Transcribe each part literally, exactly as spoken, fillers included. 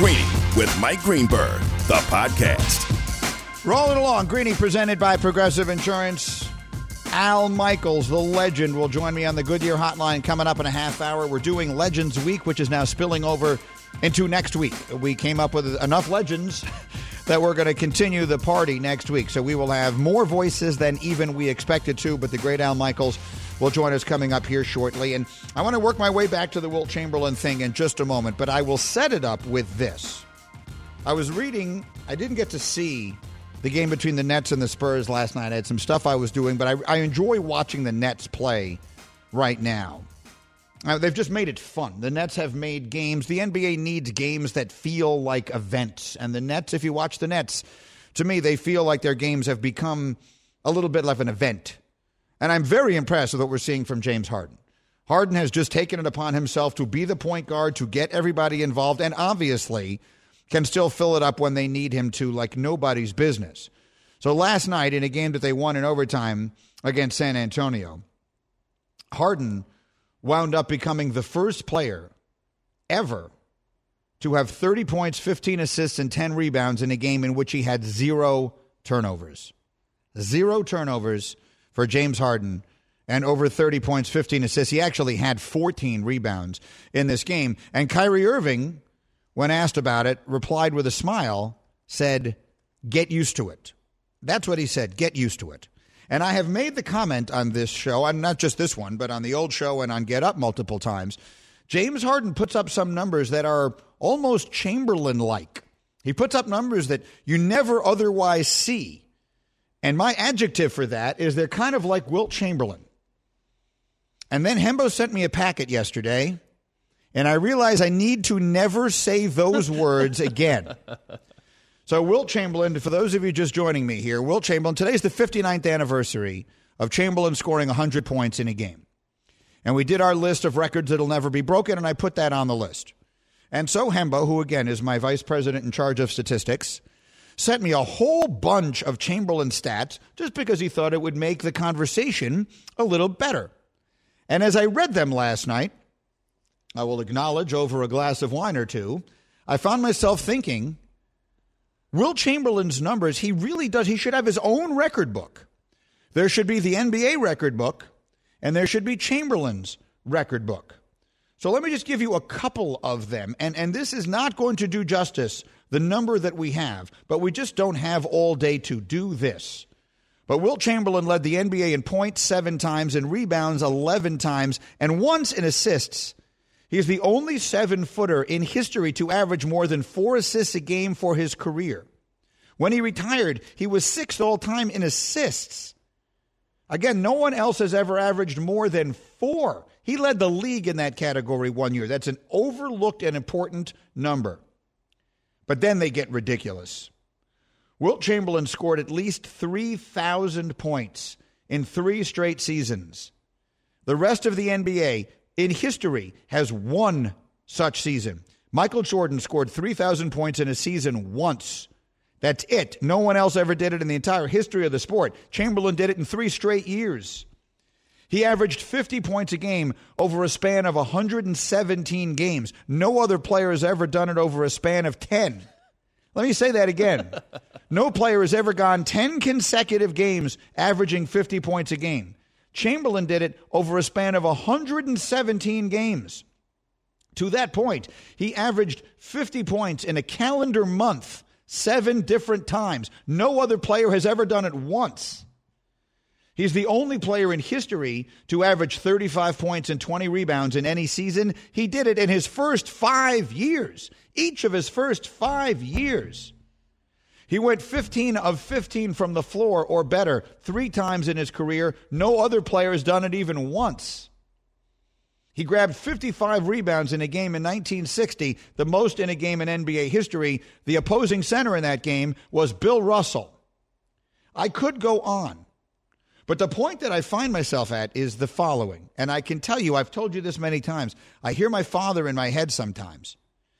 Greeny with Mike Greenberg, the podcast. Rolling along, Greeny presented by Progressive Insurance. Al Michaels, the legend, will join me on the Goodyear Hotline coming up in a half hour. We're doing Legends Week, which is now spilling over into next week. We came up with enough legends that we're going to continue the party next week. So we will have more voices than even we expected to, but the great Al Michaels will join us coming up here shortly. And I want to work my way back to the Wilt Chamberlain thing in just a moment, but I will set it up with this. I was reading, I didn't get to see the game between the Nets and the Spurs last night. I had some stuff I was doing, but I, I enjoy watching the Nets play right now. Uh, they've just made it fun. The Nets have made games. The N B A needs games that feel like events. And the Nets, if you watch the Nets, to me, they feel like their games have become a little bit like an event. And I'm very impressed with what we're seeing from James Harden. Harden has just taken it upon himself to be the point guard, to get everybody involved, and obviously can still fill it up when they need him to like nobody's business. So last night, in a game that they won in overtime against San Antonio, Harden wound up becoming the first player ever to have thirty points, fifteen assists, and ten rebounds in a game in which he had zero turnovers. Zero turnovers for James Harden and over thirty points, fifteen assists. He actually had fourteen rebounds in this game. And Kyrie Irving, when asked about it, replied with a smile, said, "Get used to it." That's what he said, get used to it. And I have made the comment on this show, and not just this one, but on the old show and on Get Up multiple times. James Harden puts up some numbers that are almost Chamberlain-like. He puts up numbers that you never otherwise see. And my adjective for that is they're kind of like Wilt Chamberlain. And then Hembo sent me a packet yesterday, and I realize I need to never say those words again. So Wilt Chamberlain, for those of you just joining me here, Wilt Chamberlain, today's the fifty-ninth anniversary of Chamberlain scoring one hundred points in a game. And we did our list of records that'll never be broken, and I put that on the list. And so Hembo, who again is my vice president in charge of statistics, sent me a whole bunch of Chamberlain stats just because he thought it would make the conversation a little better. And as I read them last night, I will acknowledge over a glass of wine or two, I found myself thinking, Wilt Chamberlain's numbers, he really does, he should have his own record book. There should be the N B A record book, and there should be Chamberlain's record book. So let me just give you a couple of them, and, and this is not going to do justice, the number that we have, but we just don't have all day to do this. But Wilt Chamberlain led the N B A in points seven times, in rebounds eleven times, and once in assists. He's the only seven-footer in history to average more than four assists a game for his career. When he retired, he was sixth all-time in assists. Again, no one else has ever averaged more than four. He led the league in that category one year. That's an overlooked and important number. But then they get ridiculous. Wilt Chamberlain scored at least three thousand points in three straight seasons. The rest of the N B A in history has one such season. Michael Jordan scored three thousand points in a season once. That's it. No one else ever did it in the entire history of the sport. Chamberlain did it in three straight years. He averaged fifty points a game over a span of one hundred seventeen games. No other player has ever done it over a span of ten. Let me say that again. No player has ever gone ten consecutive games averaging fifty points a game. Chamberlain did it over a span of one hundred seventeen games. To that point, he averaged fifty points in a calendar month, seven different times. No other player has ever done it once. He's the only player in history to average thirty-five points and twenty rebounds in any season. He did it in his first five years, each of his first five years. He went fifteen of fifteen from the floor or better three times in his career. No other player has done it even once. He grabbed fifty-five rebounds in a game in nineteen sixty, the most in a game in N B A history. The opposing center in that game was Bill Russell. I could go on, but the point that I find myself at is the following, and I can tell you, I've told you this many times. I hear my father in my head sometimes.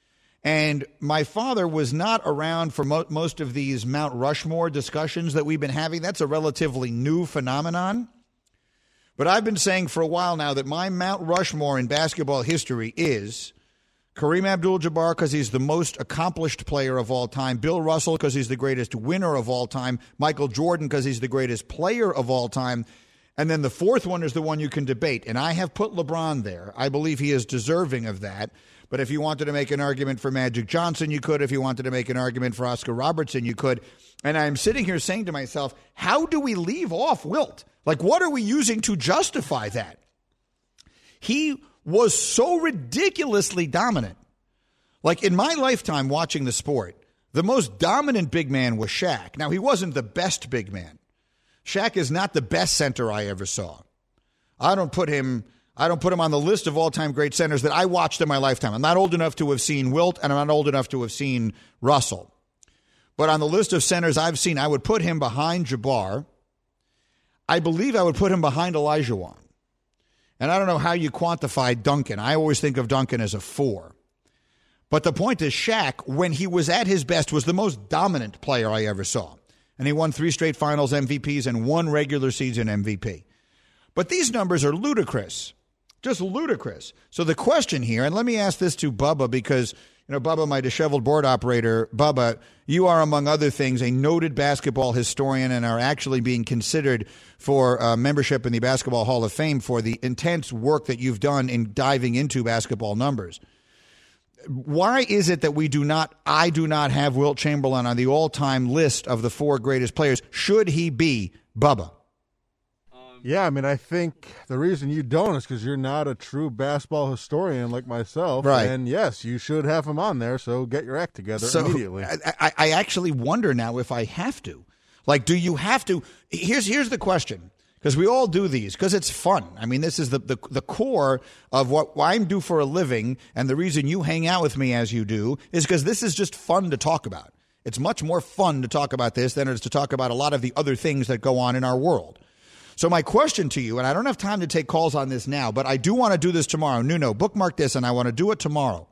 And my father was not around for mo- most of these Mount Rushmore discussions that we've been having. That's a relatively new phenomenon. But I've been saying for a while now that my Mount Rushmore in basketball history is Kareem Abdul-Jabbar because he's the most accomplished player of all time. Bill Russell because he's the greatest winner of all time. Michael Jordan because he's the greatest player of all time. And then the fourth one is the one you can debate. And I have put LeBron there. I believe he is deserving of that. But if you wanted to make an argument for Magic Johnson, you could. If you wanted to make an argument for Oscar Robertson, you could. And I'm sitting here saying to myself, how do we leave off Wilt? Like, what are we using to justify that? He was so ridiculously dominant. Like, in my lifetime watching the sport, the most dominant big man was Shaq. Now, he wasn't the best big man. Shaq is not the best center I ever saw. I don't put him I don't put him on the list of all-time great centers that I watched in my lifetime. I'm not old enough to have seen Wilt, and I'm not old enough to have seen Russell. But on the list of centers I've seen, I would put him behind Jabbar. I believe I would put him behind Olajuwon. And I don't know how you quantify Duncan. I always think of Duncan as a four. But the point is, Shaq, when he was at his best, was the most dominant player I ever saw. And he won three straight finals M V Ps and one regular season M V P. But these numbers are ludicrous. Just ludicrous. So the question here, and let me ask this to Bubba because, you know, Bubba, my disheveled board operator, Bubba, you are, among other things, a noted basketball historian and are actually being considered for uh, membership in the Basketball Hall of Fame for the intense work that you've done in diving into basketball numbers. Why is it that we do not, I do not have Wilt Chamberlain on the all-time list of the four greatest players? Should he be, Bubba? Yeah, I mean, I think the reason you don't is because you're not a true basketball historian like myself. Right. And yes, you should have him on there, so get your act together so immediately. I, I, I actually wonder now if I have to. Like, do you have to? Here's here's the question, because we all do these, because it's fun. I mean, this is the, the, the core of what I do for a living, and the reason you hang out with me as you do is because this is just fun to talk about. It's much more fun to talk about this than it is to talk about a lot of the other things that go on in our world. So my question to you, and I don't have time to take calls on this now, but I do want to do this tomorrow. Nuno, bookmark this, and I want to do it tomorrow.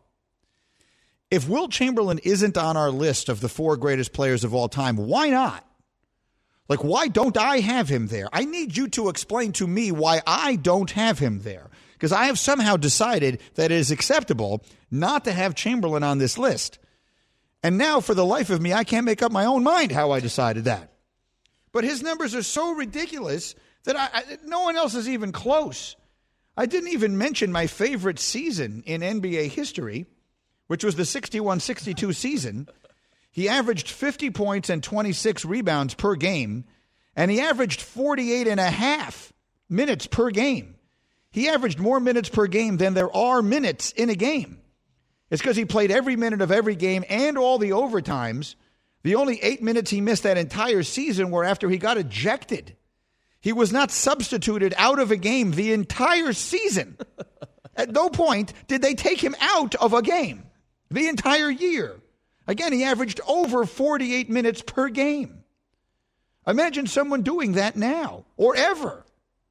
If Wilt Chamberlain isn't on our list of the four greatest players of all time, why not? Like, why don't I have him there? I need you to explain to me why I don't have him there, because I have somehow decided that it is acceptable not to have Chamberlain on this list. And now, for the life of me, I can't make up my own mind how I decided that. But his numbers are so ridiculous that I, I, no one else is even close. I didn't even mention my favorite season in N B A history, which was the sixty-one sixty-two season. He averaged fifty points and twenty-six rebounds per game, and he averaged forty-eight and a half minutes per game. He averaged more minutes per game than there are minutes in a game. It's because he played every minute of every game and all the overtimes. The only eight minutes he missed that entire season were after he got ejected. He was not substituted out of a game the entire season. At no point did they take him out of a game the entire year. Again, he averaged over forty-eight minutes per game. Imagine someone doing that now or ever.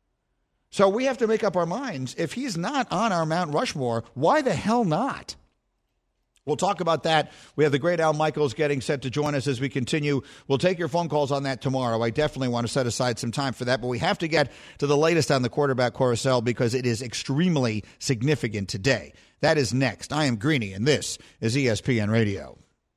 So we have to make up our minds. If he's not on our Mount Rushmore, why the hell not? We'll talk about that. We have the great Al Michaels getting set to join us as we continue. We'll take your phone calls on that tomorrow. I definitely want to set aside some time for that, but we have to get to the latest on the quarterback carousel because it is extremely significant today. That is next. I am Greeny, and this is E S P N Radio.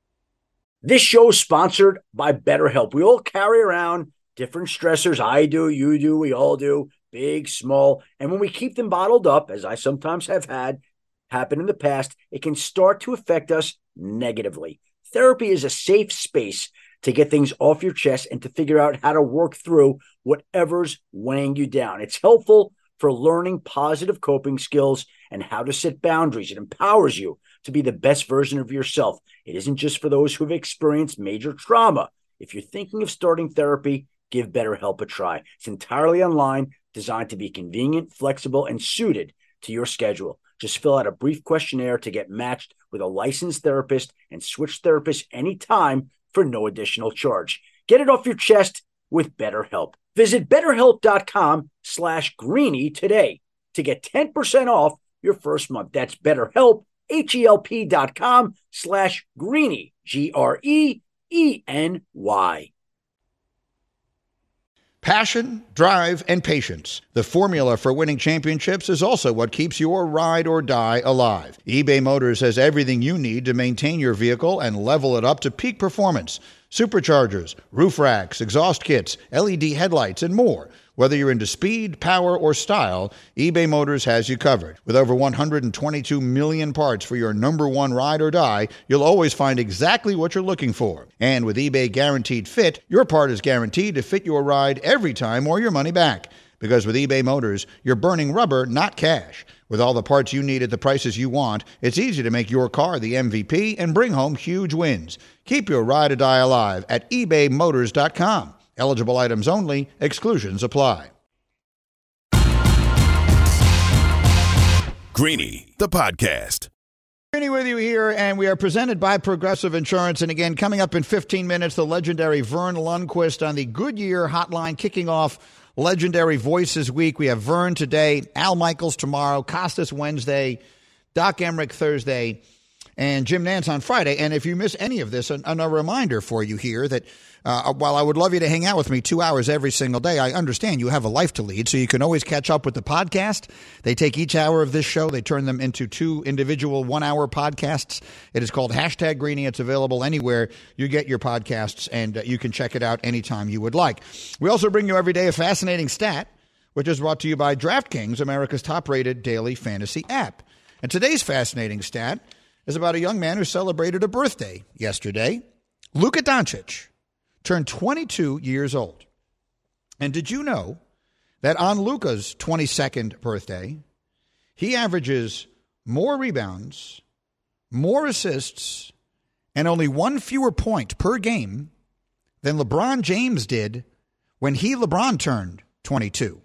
This show is sponsored by BetterHelp. We all carry around different stressors. I do, you do, we all do, big, small. And when we keep them bottled up, as I sometimes have had happen in the past, it can start to affect us negatively. Therapy is a safe space to get things off your chest and to figure out how to work through whatever's weighing you down. It's helpful for learning positive coping skills and how to set boundaries. It empowers you to be the best version of yourself. It isn't just for those who have experienced major trauma. If you're thinking of starting therapy, give BetterHelp a try. It's entirely online, designed to be convenient, flexible, and suited to your schedule. Just fill out a brief questionnaire to get matched with a licensed therapist and switch therapists anytime for no additional charge. Get it off your chest with BetterHelp. Visit BetterHelp.com slash Greeny today to get ten percent off your first month. That's BetterHelp, H-E-L-P dot com slash Greeny, G R E E N Y. Passion, drive, and patience. The formula for winning championships is also what keeps your ride or die alive. eBay Motors has everything you need to maintain your vehicle and level it up to peak performance. Superchargers, roof racks, exhaust kits, L E D headlights, and more. Whether you're into speed, power, or style, eBay Motors has you covered. With over one hundred twenty-two million parts for your number one ride or die, you'll always find exactly what you're looking for. And with eBay Guaranteed Fit, your part is guaranteed to fit your ride every time or your money back. Because with eBay Motors, you're burning rubber, not cash. With all the parts you need at the prices you want, it's easy to make your car the M V P and bring home huge wins. Keep your ride or die alive at ebay motors dot com. Eligible items only. Exclusions apply. Greeny, the podcast. Greeny with you here, and we are presented by Progressive Insurance. And again, coming up in fifteen minutes, the legendary Vern Lundquist on the Goodyear Hotline, kicking off Legendary Voices Week. We have Vern today, Al Michaels tomorrow, Costas Wednesday, Doc Emmerich Thursday, and Jim Nantz on Friday. And if you miss any of this, a, a reminder for you here that uh, while I would love you to hang out with me two hours every single day, I understand you have a life to lead, so you can always catch up with the podcast. They take each hour of this show, they turn them into two individual one-hour podcasts. It is called Hashtag Greeny. It's available anywhere you get your podcasts, and uh, you can check it out anytime you would like. We also bring you every day a fascinating stat, which is brought to you by DraftKings, America's top-rated daily fantasy app. And today's fascinating stat is about a young man who celebrated a birthday yesterday. Luka Doncic turned twenty-two years old. And did you know that on Luka's twenty-second birthday, he averages more rebounds, more assists, and only one fewer point per game than LeBron James did when he, LeBron, turned twenty-two.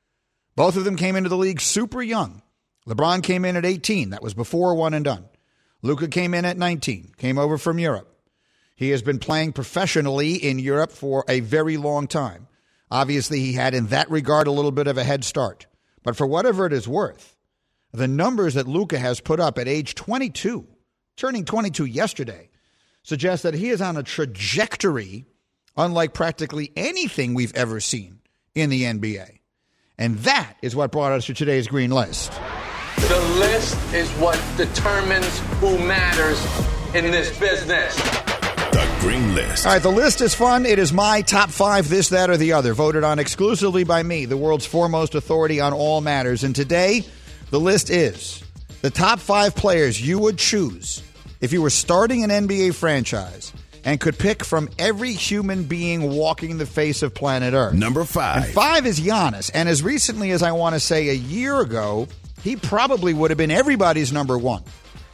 Both of them came into the league super young. LeBron came in at eighteen. That was before one and done. Luka came in at nineteen, came over from Europe. He has been playing professionally in Europe for a very long time. Obviously, he had in that regard a little bit of a head start. But for whatever it is worth, the numbers that Luka has put up at age twenty-two, turning twenty-two yesterday, suggest that he is on a trajectory unlike practically anything we've ever seen in the N B A. And that is what brought us to today's Green List. The list is what determines who matters in this business. The Green List. All right, the list is fun. It is my top five, this, that, or the other, voted on exclusively by me, the world's foremost authority on all matters. And today, the list is the top five players you would choose if you were starting an N B A franchise and could pick from every human being walking the face of planet Earth. Number five. And five is Giannis. And as recently as I want to say a year ago, he probably would have been everybody's number one.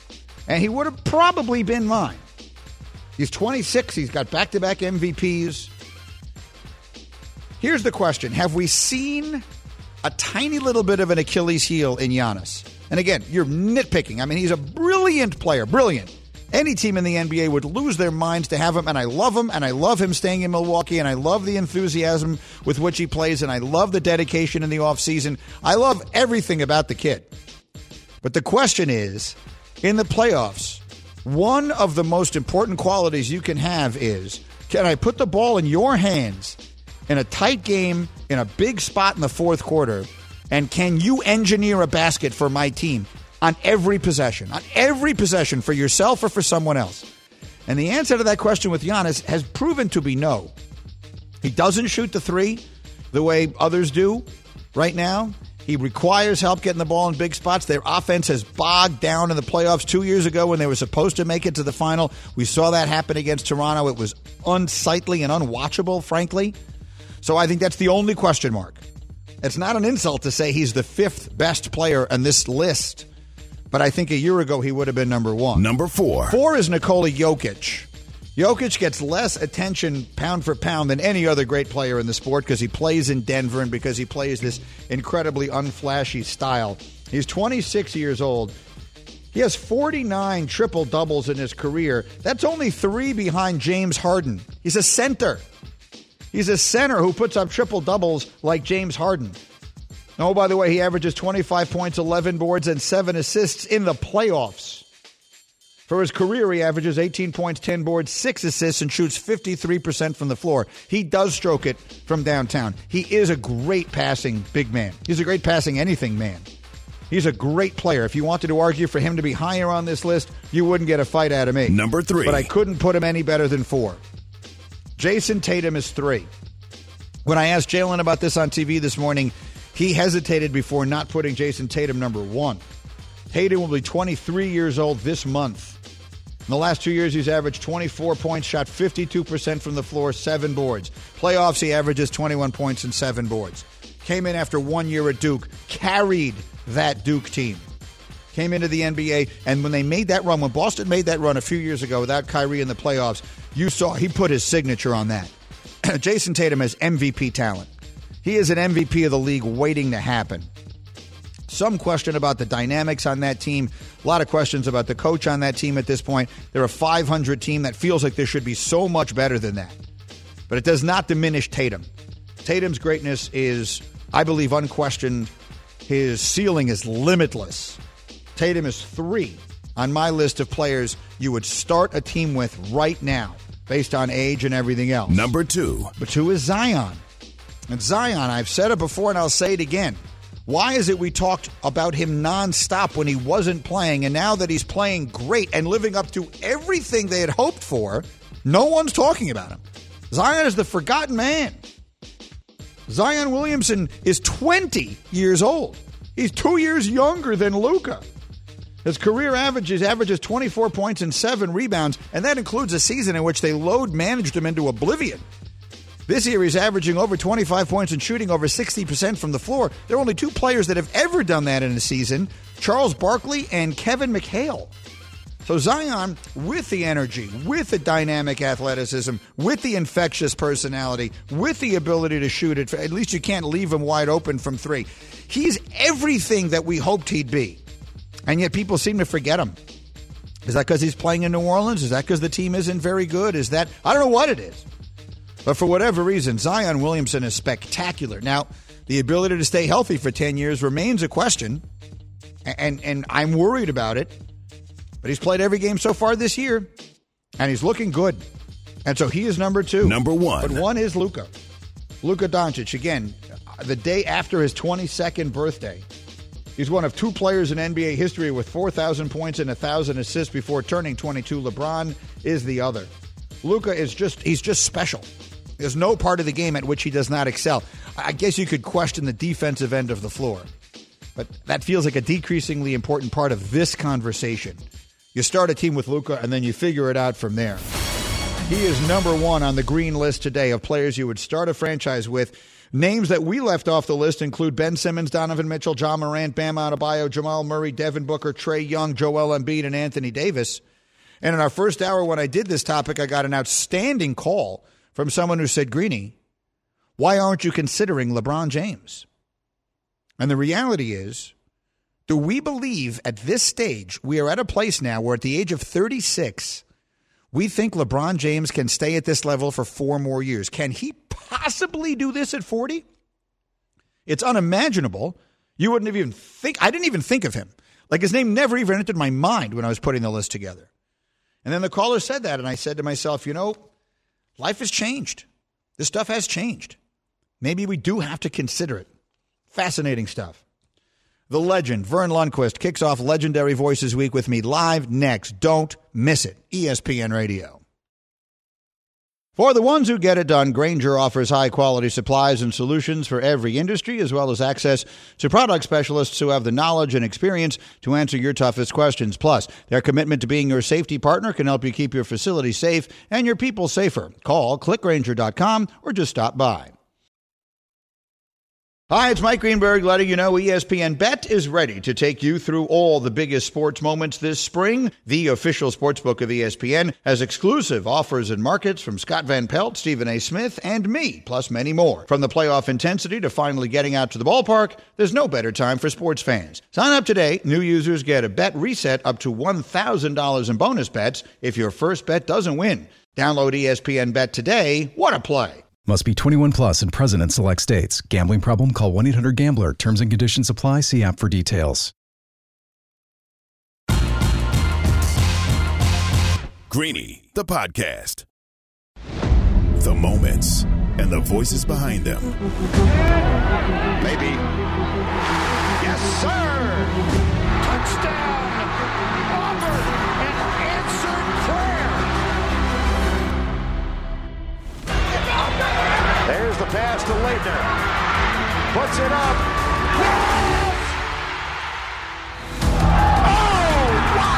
And he would have probably been mine. He's twenty-six. He's got back-to-back M V Ps. Here's the question. Have we seen a tiny little bit of an Achilles heel in Giannis? And again, you're nitpicking. I mean, he's a brilliant player. Brilliant. Any team in the N B A would lose their minds to have him, and I love him, and I love him staying in Milwaukee, and I love the enthusiasm with which he plays, and I love the dedication in the offseason. I love everything about the kid. But the question is, in the playoffs, one of the most important qualities you can have is, can I put the ball in your hands in a tight game, in a big spot in the fourth quarter, and can you engineer a basket for my team on every possession, on every possession for yourself or for someone else? And the answer to that question with Giannis has proven to be no. He doesn't shoot the three the way others do right now. He requires help getting the ball in big spots. Their offense has bogged down in the playoffs two years ago when they were supposed to make it to the final. We saw that happen against Toronto. It was unsightly and unwatchable, frankly. So I think that's the only question mark. It's not an insult to say he's the fifth best player on this list, but I think a year ago he would have been number one. Number four. Four is Nikola Jokic. Jokic gets less attention pound for pound than any other great player in the sport because he plays in Denver and because he plays this incredibly unflashy style. He's twenty-six years old. He has forty-nine triple-doubles in his career. That's only three behind James Harden. He's a center. He's a center who puts up triple-doubles like James Harden. Oh, by the way, he averages twenty-five points, eleven boards, and seven assists in the playoffs. For his career, he averages eighteen points, ten boards, six assists, and shoots fifty-three percent from the floor. He does stroke it from downtown. He is a great passing big man. He's a great passing anything man. He's a great player. If you wanted to argue for him to be higher on this list, you wouldn't get a fight out of me. Number three. But I couldn't put him any better than four. Jason Tatum is three. When I asked Jalen about this on T V this morning, he hesitated before not putting Jason Tatum number one. Tatum will be twenty-three years old this month. In the last two years, he's averaged twenty-four points, shot fifty-two percent from the floor, seven boards. Playoffs, he averages twenty-one points and seven boards. Came in after one year at Duke, carried that Duke team. Came into the N B A, and when they made that run, when Boston made that run a few years ago without Kyrie in the playoffs, you saw he put his signature on that. Jason Tatum has M V P talent. He is an M V P of the league waiting to happen. Some question about the dynamics on that team. A lot of questions about the coach on that team at this point. They're a five hundred team that feels like they should be so much better than that. But it does not diminish Tatum. Tatum's greatness is, I believe, unquestioned. His ceiling is limitless. Tatum is three on my list of players you would start a team with right now based on age and everything else. Number two. But two is Zion. And Zion, I've said it before and I'll say it again. Why is it we talked about him nonstop when he wasn't playing, and now that he's playing great and living up to everything they had hoped for, no one's talking about him? Zion is the forgotten man. Zion Williamson is twenty years old. He's two years younger than Luka. His career averages averages twenty-four points and seven rebounds, and that includes a season in which they load managed him into oblivion. This year, he's averaging over twenty-five points and shooting over sixty percent from the floor. There are only two players that have ever done that in a season, Charles Barkley and Kevin McHale. So Zion, with the energy, with the dynamic athleticism, with the infectious personality, with the ability to shoot it, at least you can't leave him wide open from three. He's everything that we hoped he'd be. And yet people seem to forget him. Is that because he's playing in New Orleans? Is that because the team isn't very good? Is that, I don't know what it is. But for whatever reason, Zion Williamson is spectacular. Now, the ability to stay healthy for ten years remains a question, and, and I'm worried about it. But he's played every game so far this year, and he's looking good. And so he is number two. Number one. But one is Luka. Luka Doncic, again, the day after his twenty-second birthday. He's one of two players in N B A history with four thousand points and one thousand assists before turning twenty-two. LeBron is the other. Luka is just, he's just special. There's no part of the game at which he does not excel. I guess you could question the defensive end of the floor, but that feels like a decreasingly important part of this conversation. You start a team with Luka, and then you figure it out from there. He is number one on the green list today of players you would start a franchise with. Names that we left off the list include Ben Simmons, Donovan Mitchell, John Morant, Bam Adebayo, Jamal Murray, Devin Booker, Trae Young, Joel Embiid, and Anthony Davis. And in our first hour when I did this topic, I got an outstanding call from someone who said, Greeny, why aren't you considering LeBron James? And the reality is, do we believe at this stage, we are at a place now where at the age of thirty-six, we think LeBron James can stay at this level for four more years? Can he possibly do this at forty? It's unimaginable. You wouldn't have even think, I didn't even think of him. Like his name never even entered my mind when I was putting the list together. And then the caller said that, and I said to myself, you know, life has changed. This stuff has changed. Maybe we do have to consider it. Fascinating stuff. The legend, Vern Lundquist, kicks off Legendary Voices Week with me live next. Don't miss it. E S P N Radio. For the ones who get it done, Grainger offers high-quality supplies and solutions for every industry, as well as access to product specialists who have the knowledge and experience to answer your toughest questions. Plus, their commitment to being your safety partner can help you keep your facility safe and your people safer. Call click grainger dot com or just stop by. Hi, it's Mike Greenberg letting you know E S P N Bet is ready to take you through all the biggest sports moments this spring. The official sportsbook of E S P N has exclusive offers and markets from Scott Van Pelt, Stephen A. Smith, and me, plus many more. From the playoff intensity to finally getting out to the ballpark, there's no better time for sports fans. Sign up today. New users get a bet reset up to one thousand dollars in bonus bets if your first bet doesn't win. Download E S P N Bet today. What a play. Must be twenty-one plus and present in select states. Gambling problem? Call one eight hundred gambler. Terms and conditions apply. See app for details. Greeny, the podcast. The moments and the voices behind them. Maybe. Yes, sir! Touchdown! Auburn! An answered prayer! There's the pass to Leitner. Puts it up. Yes! Oh,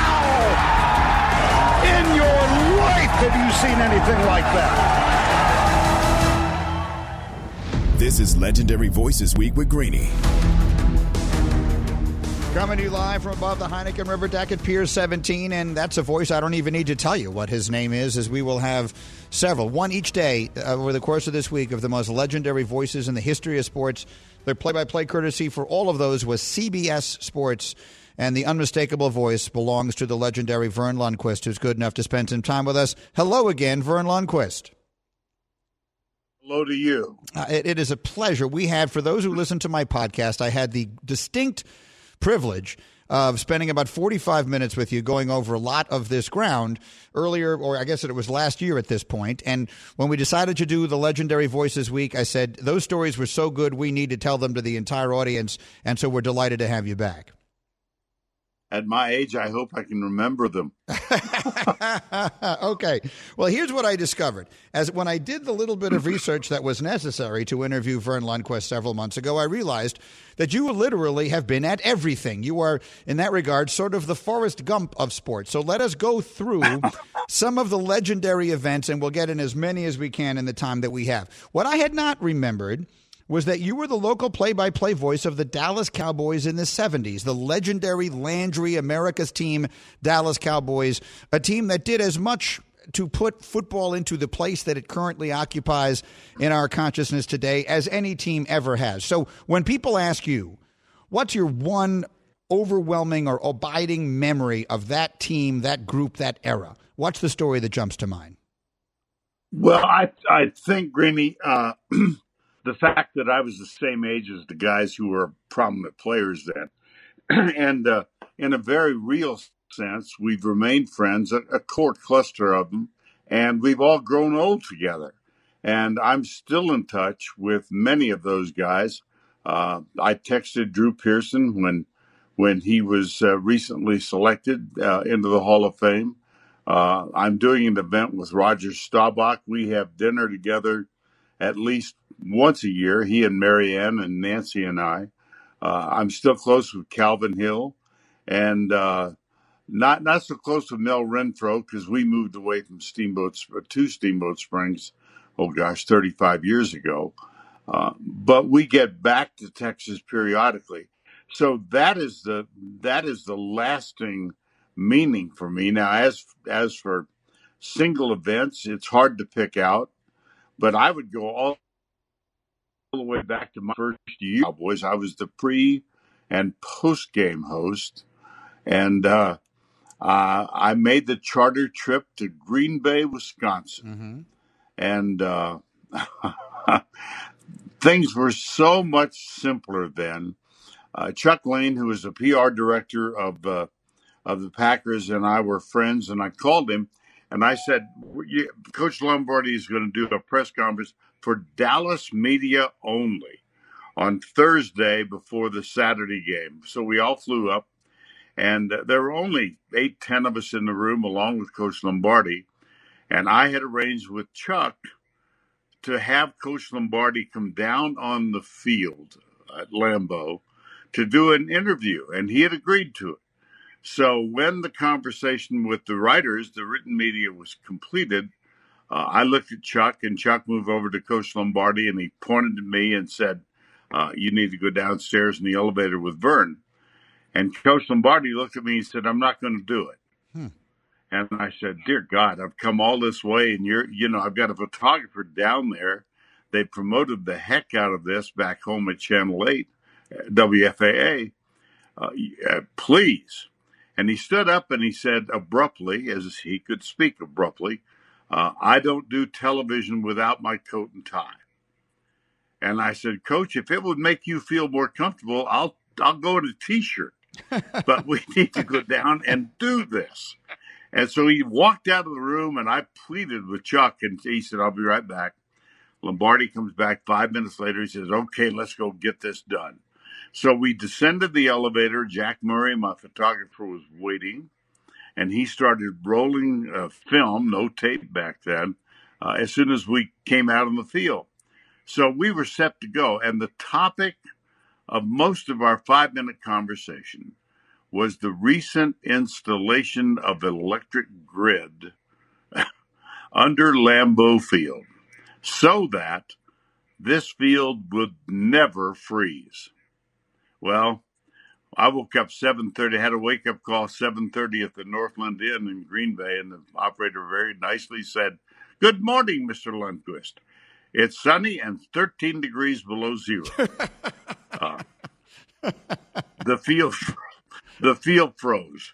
wow! In your life have you seen anything like that? This is Legendary Voices Week with Greeny. Coming to you live from above the Heineken River deck at Pier seventeen, and that's a voice I don't even need to tell you what his name is, as we will have several, one each day uh, over the course of this week, of the most legendary voices in the history of sports. Their play-by-play courtesy for all of those was C B S Sports, and the unmistakable voice belongs to the legendary Vern Lundquist, who's good enough to spend some time with us. Hello again, Vern Lundquist. Hello to you. Uh, it, it is a pleasure. We had, for those who listen to my podcast, I had the distinct privilege of spending about forty-five minutes with you going over a lot of this ground earlier, or I guess it was last year at this point. And when we decided to do the Legendary Voices Week, I said, those stories were so good, we need to tell them to the entire audience. And so we're delighted to have you back. At my age, I hope I can remember them. Okay. Well, here's what I discovered. As when I did the little bit of research that was necessary to interview Vern Lundquist several months ago, I realized that you literally have been at everything. You are, in that regard, sort of the Forrest Gump of sports. So let us go through some of the legendary events, and we'll get in as many as we can in the time that we have. What I had not remembered was that you were the local play-by-play voice of the Dallas Cowboys in the seventies, the legendary Landry, America's team, Dallas Cowboys, a team that did as much to put football into the place that it currently occupies in our consciousness today as any team ever has. So when people ask you, what's your one overwhelming or abiding memory of that team, that group, that era? What's the story that jumps to mind? Well, I I think, Greeny, uh, the fact that I was the same age as the guys who were prominent players then, and uh, in a very real sense, we've remained friends, a, a core cluster of them, and we've all grown old together. And I'm still in touch with many of those guys. Uh, I texted Drew Pearson when when he was uh, recently selected uh, into the Hall of Fame. Uh, I'm doing an event with Roger Staubach. We have dinner together at least once a year, he and Marianne and Nancy and I. Uh, I'm still close with Calvin Hill, and uh, not not so close with Mel Renfro because we moved away from Steamboat to Steamboat Springs, oh gosh, thirty-five years ago. Uh, but we get back to Texas periodically, so that is the that is the lasting meaning for me. Now, as as for single events, it's hard to pick out, but I would go all. all the way back to my first year, Cowboys. I was the pre and post game host, and uh, uh, I made the charter trip to Green Bay, Wisconsin, mm-hmm. and uh, things were so much simpler then. Uh, Chuck Lane, who was the P R director of uh, of the Packers, and I were friends, and I called him and I said, Coach Lombardi is going to do a press conference for Dallas media only on Thursday before the Saturday game. So we all flew up, and uh, there were only eight, ten of us in the room, along with Coach Lombardi. And I had arranged with Chuck to have Coach Lombardi come down on the field at Lambeau to do an interview, and he had agreed to it. So when the conversation with the writers, the written media, was completed, uh, I looked at Chuck, and Chuck moved over to Coach Lombardi, and he pointed to me and said, uh, you need to go downstairs in the elevator with Vern. And Coach Lombardi looked at me and said, I'm not going to do it. Hmm. And I said, dear God, I've come all this way, and you're, you know, I've got a photographer down there. They promoted the heck out of this back home at Channel eight, W F A A. Uh, uh, please. And he stood up and he said abruptly, as he could speak abruptly, uh, I don't do television without my coat and tie. And I said, Coach, if it would make you feel more comfortable, I'll I'll go in a T-shirt. But we need to go down and do this. And so he walked out of the room, and I pleaded with Chuck, and he said, I'll be right back. Lombardi comes back five minutes later. He says, okay, let's go get this done. So we descended the elevator. Jack Murray, my photographer, was waiting, and he started rolling uh, film, no tape back then, uh, as soon as we came out on the field. So we were set to go, and the topic of most of our five-minute conversation was the recent installation of an electric grid under Lambeau Field so that this field would never freeze. Well, I woke up seven thirty, had a wake-up call seven thirty at the Northland Inn in Green Bay, and the operator very nicely said, good morning, Mister Lundquist. It's sunny and thirteen degrees below zero. uh, the field the field froze.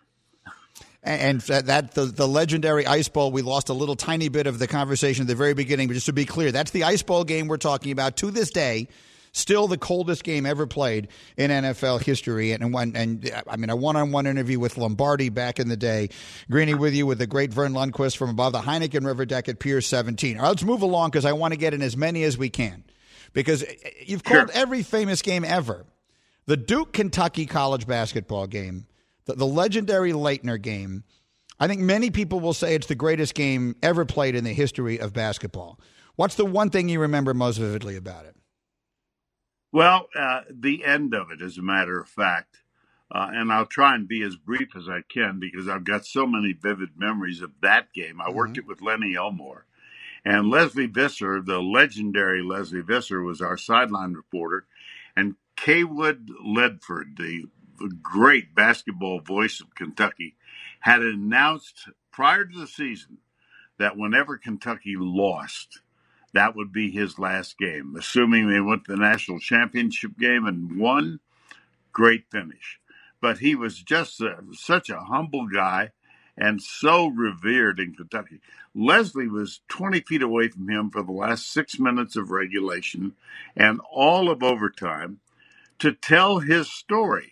And that the, the legendary Ice Bowl, we lost a little tiny bit of the conversation at the very beginning, but just to be clear, that's the Ice Bowl game we're talking about. To this day, still the coldest game ever played in N F L history. And one, and I mean, a one-on-one interview with Lombardi back in the day. Greeny with you with the great Vern Lundquist from above the Heineken River deck at Pier seventeen. All right, let's move along because I want to get in as many as we can. Because you've called Sure. every famous game ever. The Duke-Kentucky college basketball game, the, the legendary Leitner game. I think many people will say it's the greatest game ever played in the history of basketball. What's the one thing you remember most vividly about it? Well, uh, the end of it, as a matter of fact. Uh, and I'll try and be as brief as I can because I've got so many vivid memories of that game. I mm-hmm. worked it with Lenny Elmore. And Leslie Visser, the legendary Leslie Visser, was our sideline reporter. And Kaywood Ledford, the, the great basketball voice of Kentucky, had announced prior to the season that whenever Kentucky lost, that would be his last game. Assuming they went to the national championship game and won, great finish. But he was just a, such a humble guy and so revered in Kentucky. Leslie was twenty feet away from him for the last six minutes of regulation and all of overtime to tell his story.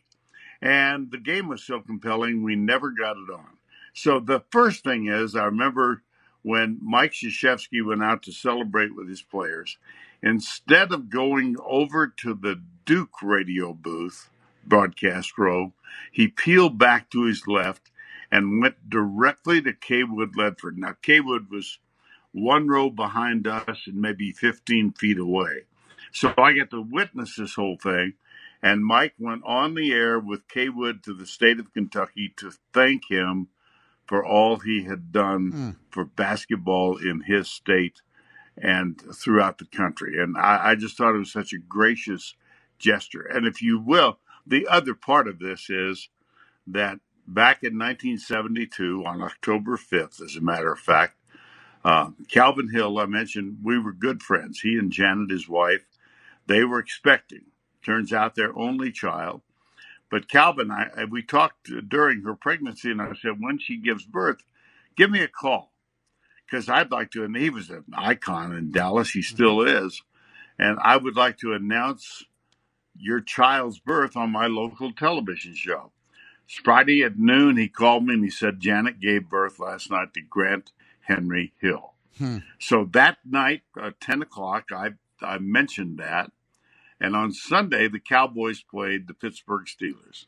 And the game was so compelling, we never got it on. So the first thing is, I remember when Mike Krzyzewski went out to celebrate with his players, instead of going over to the Duke radio booth, broadcast row, he peeled back to his left and went directly to Kaywood Ledford. Now, Kaywood was one row behind us and maybe fifteen feet away. So I get to witness this whole thing. And Mike went on the air with Kaywood to the state of Kentucky to thank him for all he had done mm. for basketball in his state and throughout the country. And I, I just thought it was such a gracious gesture. And if you will, the other part of this is that back in nineteen seventy-two, on October fifth, as a matter of fact, uh, Calvin Hill, I mentioned, we were good friends. He and Janet, his wife, they were expecting. Turns out their only child. But Calvin, I, we talked during her pregnancy, and I said, when she gives birth, give me a call. Because I'd like to, and he was an icon in Dallas, he still is, and I would like to announce your child's birth on my local television show. Friday at noon, he called me and he said, Janet gave birth last night to Grant Henry Hill. Hmm. So that night, at ten o'clock, I, I mentioned that. And on Sunday, the Cowboys played the Pittsburgh Steelers.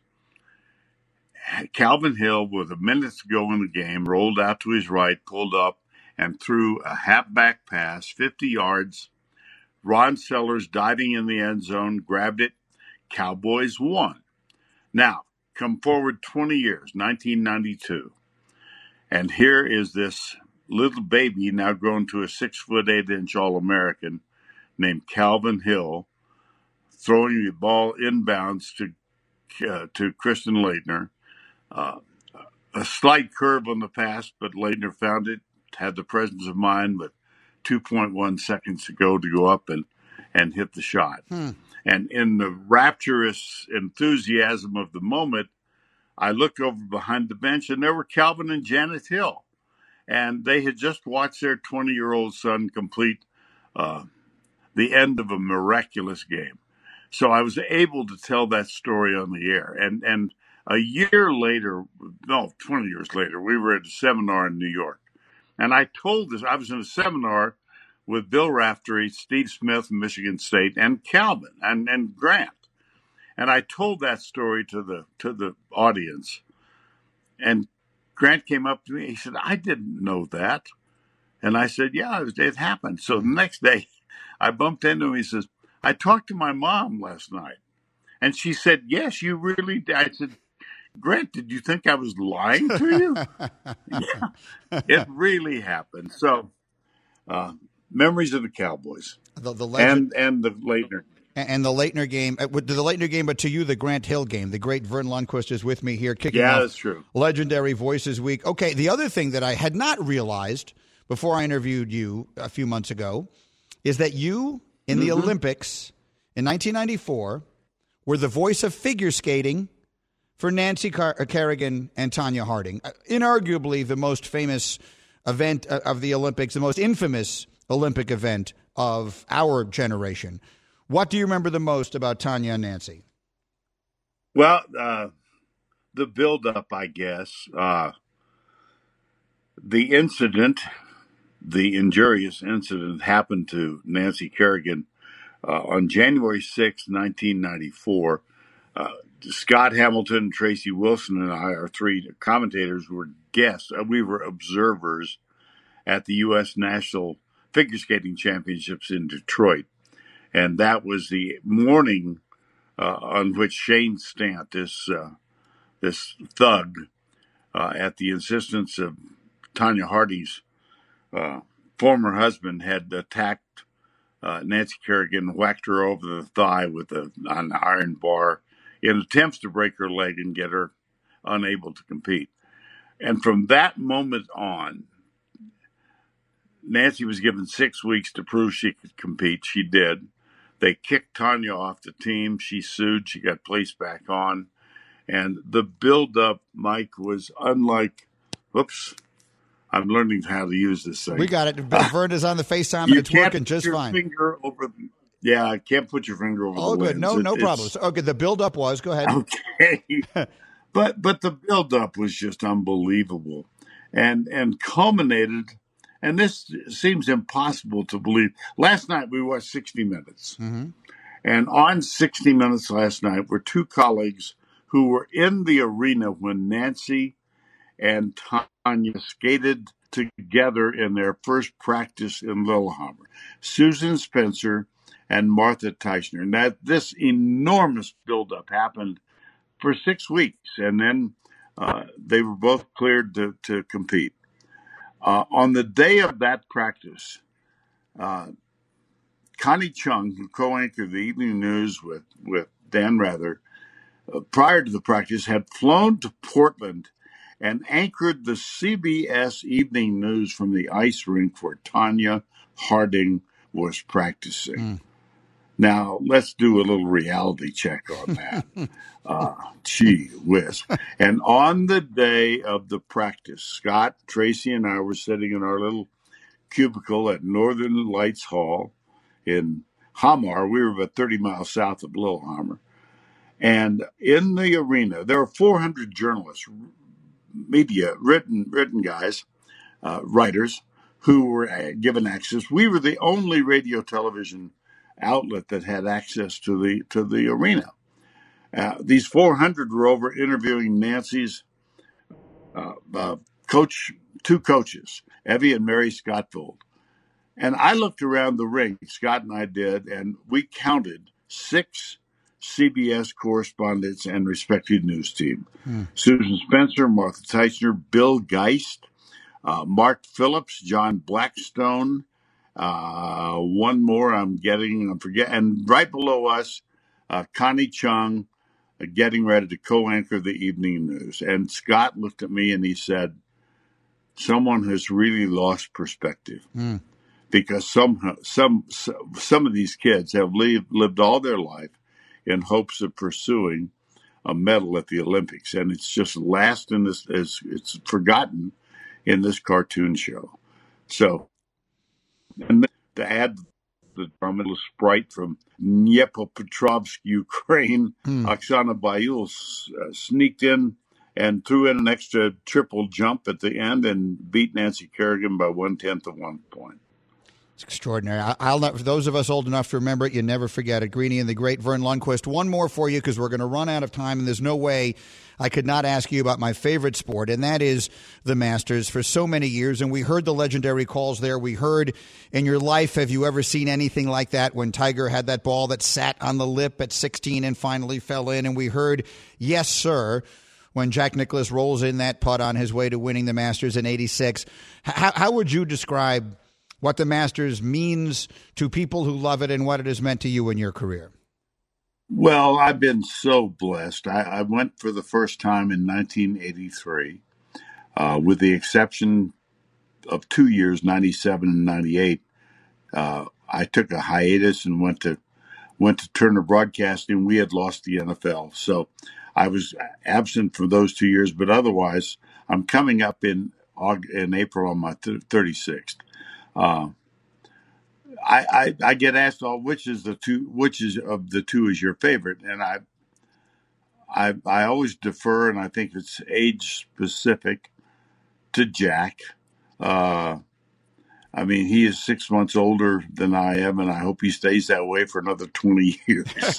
Calvin Hill, with a minute to go in the game, rolled out to his right, pulled up, and threw a halfback pass, fifty yards. Ron Sellers diving in the end zone, grabbed it. Cowboys won. Now, come forward twenty years, nineteen ninety-two. And here is this little baby, now grown to a six foot eight inch All-American, named Calvin Hill, throwing the ball inbounds to uh, to Kristen Leitner. Uh, a slight curve on the pass, but Leitner found it, had the presence of mind with two point one seconds to go to go up and, and hit the shot. Hmm. And in the rapturous enthusiasm of the moment, I looked over behind the bench, and there were Calvin and Janet Hill. And they had just watched their twenty-year-old son complete uh, the end of a miraculous game. So I was able to tell that story on the air. And and A year later, no, twenty years later, we were at a seminar in New York. And I told this, I was in a seminar with Bill Raftery, Steve Smith from Michigan State, and Calvin and, and Grant. And I told that story to the to the audience. And Grant came up to me. He said, I didn't know that. And I said, yeah, it, it happened. So the next day, I bumped into him. He says, I talked to my mom last night. And she said, yes, you really did. I said, Grant, did you think I was lying to you? Yeah, it really happened. So, uh, memories of the Cowboys the, the legend- and and the Leitner. And the Leitner game, uh, the Leitner game, but to you, the Grant Hill game. The great Vern Lundquist is with me here, kicking yeah, off that's true. Legendary Voices Week. Okay, the other thing that I had not realized before I interviewed you a few months ago is that you, in the mm-hmm. Olympics in nineteen ninety-four, were the voice of figure skating for Nancy Car- Kerrigan and Tonya Harding. Uh, inarguably the most famous event of the Olympics, the most infamous Olympic event of our generation. What do you remember the most about Tonya and Nancy? Well, uh, the build-up, I guess. Uh, the incident, the injurious incident, happened to Nancy Kerrigan uh, on January sixth, nineteen ninety-four. Uh, Scott Hamilton, Tracy Wilson, and I, our three commentators, were guests. We were observers at the U S National Figure Skating Championships in Detroit. And that was the morning uh, on which Shane Stant, this uh, this thug, uh, at the insistence of Tonya Harding's uh, former husband, had attacked uh, Nancy Kerrigan, whacked her over the thigh with a, an iron bar in attempts to break her leg and get her unable to compete. And from that moment on, Nancy was given six weeks to prove she could compete. She did. They kicked Tonya off the team. She sued. She got placed back on. And the build-up, Mike, was unlike, whoops, I'm learning how to use this thing. We got it. Vern is on the FaceTime, and it's working just fine. Finger over, yeah, I can't put your finger over oh, the good. lens. No, it, no problem. So, okay, the build-up was, go ahead. Okay. but but the build-up was just unbelievable. And, and culminated... And this seems impossible to believe. Last night we watched sixty minutes. Mm-hmm. And on sixty minutes last night were two colleagues who were in the arena when Nancy and Tonya skated together in their first practice in Lillehammer. Susan Spencer and Martha Teichner. And that this enormous buildup happened for six weeks. And then uh, they were both cleared to, to compete. Uh, on the day of that practice, uh, Connie Chung, who co-anchored the evening news with, with Dan Rather, uh, prior to the practice, had flown to Portland and anchored the C B S evening news from the ice rink where Tonya Harding was practicing. Mm. Now, let's do a little reality check on that. uh, gee whiz. And on the day of the practice, Scott, Tracy, and I were sitting in our little cubicle at Northern Lights Hall in Hamar. We were about thirty miles south of Lillehammer. And in the arena, there were four hundred journalists, media, written, written guys, uh, writers, who were given access. We were the only radio television outlet that had access to the to the arena. Uh, these four hundred were over interviewing Nancy's uh, uh, coach, two coaches, Evie and Mary Scottfold. And I looked around the ring, Scott and I did, and we counted six C B S correspondents and respected news team. Hmm. Susan Spencer, Martha Teichner, Bill Geist, uh, Mark Phillips, John Blackstone, Uh, one more I'm getting, I'm forgetting. And right below us, uh, Connie Chung uh, getting ready to co-anchor the evening news. And Scott looked at me and he said, someone has really lost perspective. Mm. Because some, some, some of these kids have lived, lived all their life in hopes of pursuing a medal at the Olympics. And it's just last in this, it's, it's forgotten in this cartoon show. So, and to add the little sprite from Dnipropetrovsk, Ukraine, Hmm. Oksana Bayul, uh, sneaked in and threw in an extra triple jump at the end and beat Nancy Kerrigan by one-tenth of one point. It's extraordinary. I- I'll not, for those of us old enough to remember it, you never forget it. Greeny and the great Vern Lundquist. One more for you because we're going to run out of time, and there's no way I could not ask you about my favorite sport, and that is the Masters for so many years. And we heard the legendary calls there. We heard in your life, have you ever seen anything like that when Tiger had that ball that sat on the lip at sixteen and finally fell in? And we heard, yes, sir, when Jack Nicklaus rolls in that putt on his way to winning the Masters in eighty-six. How, how would you describe what the Masters means to people who love it and what it has meant to you in your career? Well, I've been so blessed. I, I went for the first time in nineteen eighty-three, uh, with the exception of two years, ninety-seven and ninety-eight. Uh, I took a hiatus and went to went to Turner Broadcasting. We had lost the N F L, so I was absent for those two years. But otherwise, I'm coming up in August, in April on my thirty-sixth. Uh, I, I I get asked all which is the two which is of the two is your favorite, and I I I always defer, and I think it's age specific to Jack. Uh, I mean, he is six months older than I am, and I hope he stays that way for another twenty years.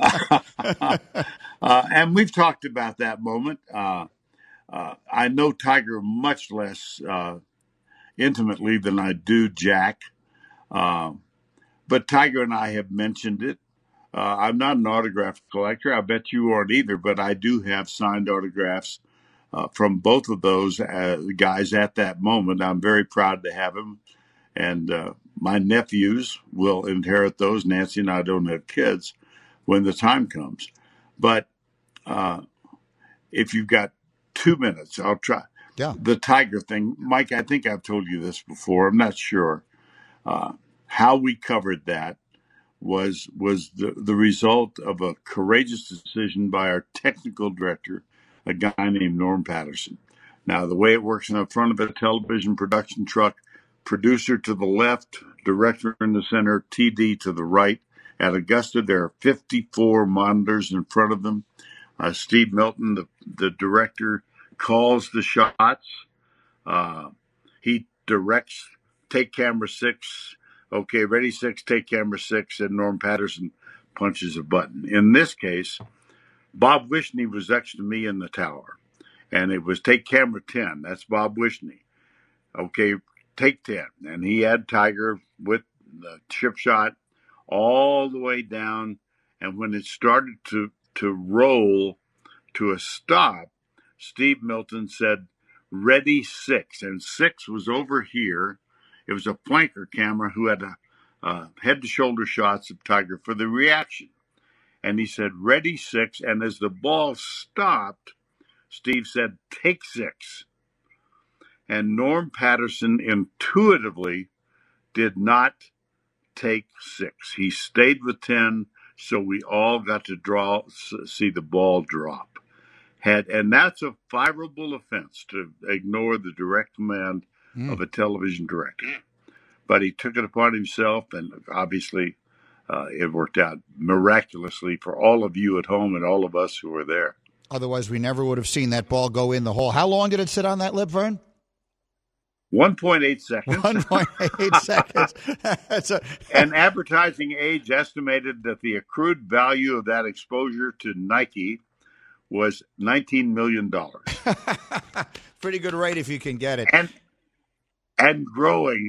uh, and we've talked about that moment. Uh, uh, I know Tiger much less uh, intimately than I do Jack. Uh, but Tiger and I have mentioned it. Uh, I'm not an autograph collector. I bet you aren't either, but I do have signed autographs uh, from both of those uh, guys at that moment. I'm very proud to have them. And uh, my nephews will inherit those. Nancy and I don't have kids when the time comes. But uh, if you've got two minutes, I'll try. Yeah. The Tiger thing. Mike, I think I've told you this before. I'm not sure. Uh, how we covered that was was the, the result of a courageous decision by our technical director, a guy named Norm Patterson. Now, the way it works in the front of a television production truck, producer to the left, director in the center, T D to the right. At Augusta, there are fifty-four monitors in front of them. Uh, Steve Milton, the, the director, calls the shots. Uh, he directs, take camera six. Okay, ready, six, take camera six, and Norm Patterson punches a button. In this case, Bob Wishney was next to me in the tower, and it was take camera ten. That's Bob Wishney. Okay, take ten. And he had Tiger with the chip shot all the way down, and when it started to, to roll to a stop, Steve Milton said, ready, six. And six was over here. It was a flanker camera who had a, uh, head-to-shoulder shots of Tiger for the reaction. And he said, ready, six. And as the ball stopped, Steve said, take six. And Norm Patterson intuitively did not take six. He stayed with ten, so we all got to draw, see the ball drop. Had, and that's a fireable offense to ignore the direct command Mm. of a television director. But he took it upon himself, and obviously uh, it worked out miraculously for all of you at home and all of us who were there. Otherwise, we never would have seen that ball go in the hole. How long did it sit on that lip, Vern? one point eight seconds. one point eight seconds. That's a... And Advertising Age estimated that the accrued value of that exposure to Nike was nineteen million dollars. Pretty good rate if you can get it. And And growing.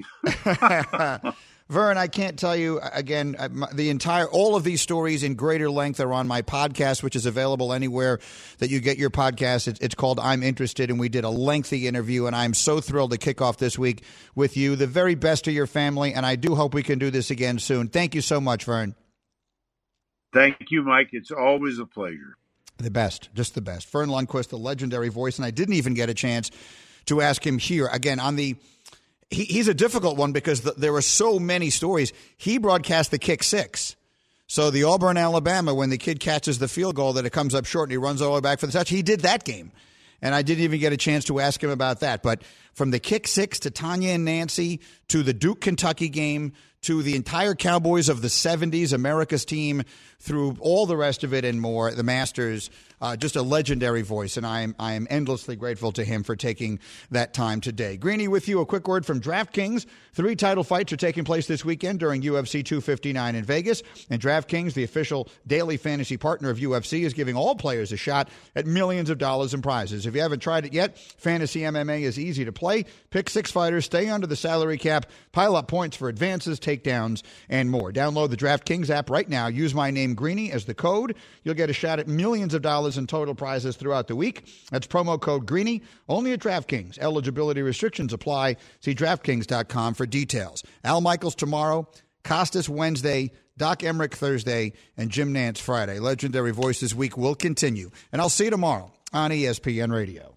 Vern, I can't tell you, again, the entire, all of these stories in greater length are on my podcast, which is available anywhere that you get your podcast. It's, it's called I'm Interested, and we did a lengthy interview, and I'm so thrilled to kick off this week with you. The very best to your family, and I do hope we can do this again soon. Thank you so much, Vern. Thank you, Mike. It's always a pleasure. The best, just the best. Vern Lundquist, the legendary voice, and I didn't even get a chance to ask him here. Again, on the... He, he's a difficult one because the, there were so many stories. He broadcast the kick six. So the Auburn, Alabama, when the kid catches the field goal that it comes up short and he runs all the way back for the touch, he did that game. And I didn't even get a chance to ask him about that. But from the kick six to Tanya and Nancy to the Duke, Kentucky game to the entire Cowboys of the seventies, America's team, through all the rest of it and more, the Masters. Uh, just a legendary voice, and I am I am endlessly grateful to him for taking that time today. Greeny with you. A quick word from DraftKings. Three title fights are taking place this weekend during U F C two fifty-nine in Vegas, and DraftKings, the official daily fantasy partner of U F C, is giving all players a shot at millions of dollars in prizes. If you haven't tried it yet, Fantasy M M A is easy to play. Pick six fighters, stay under the salary cap, pile up points for advances, takedowns, and more. Download the DraftKings app right now. Use my name, Greeny, as the code. You'll get a shot at millions of dollars in total prizes throughout the week. That's promo code Greeny, only at DraftKings. Eligibility restrictions apply. See DraftKings dot com for details. Al Michaels tomorrow, Costas Wednesday, Doc Emmerich Thursday, and Jim Nantz Friday. Legendary Voice this week will continue. And I'll see you tomorrow on E S P N Radio.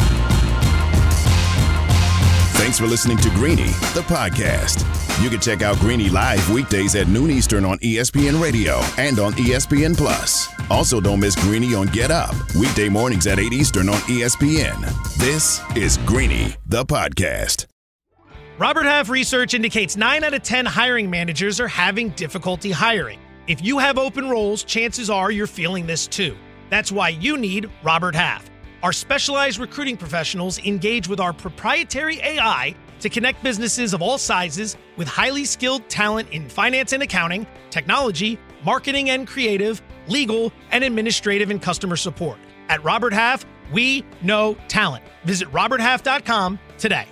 Thanks for listening to Greeny, the podcast. You can check out Greeny live weekdays at noon Eastern on E S P N Radio and on E S P N Plus. Also, don't miss Greeny on Get Up, weekday mornings at eight Eastern on E S P N. This is Greeny, the podcast. Robert Half research indicates nine out of ten hiring managers are having difficulty hiring. If you have open roles, chances are you're feeling this too. That's why you need Robert Half. Our specialized recruiting professionals engage with our proprietary A I to connect businesses of all sizes with highly skilled talent in finance and accounting, technology, marketing and creative, legal, and administrative and customer support. At Robert Half, we know talent. Visit robert half dot com today.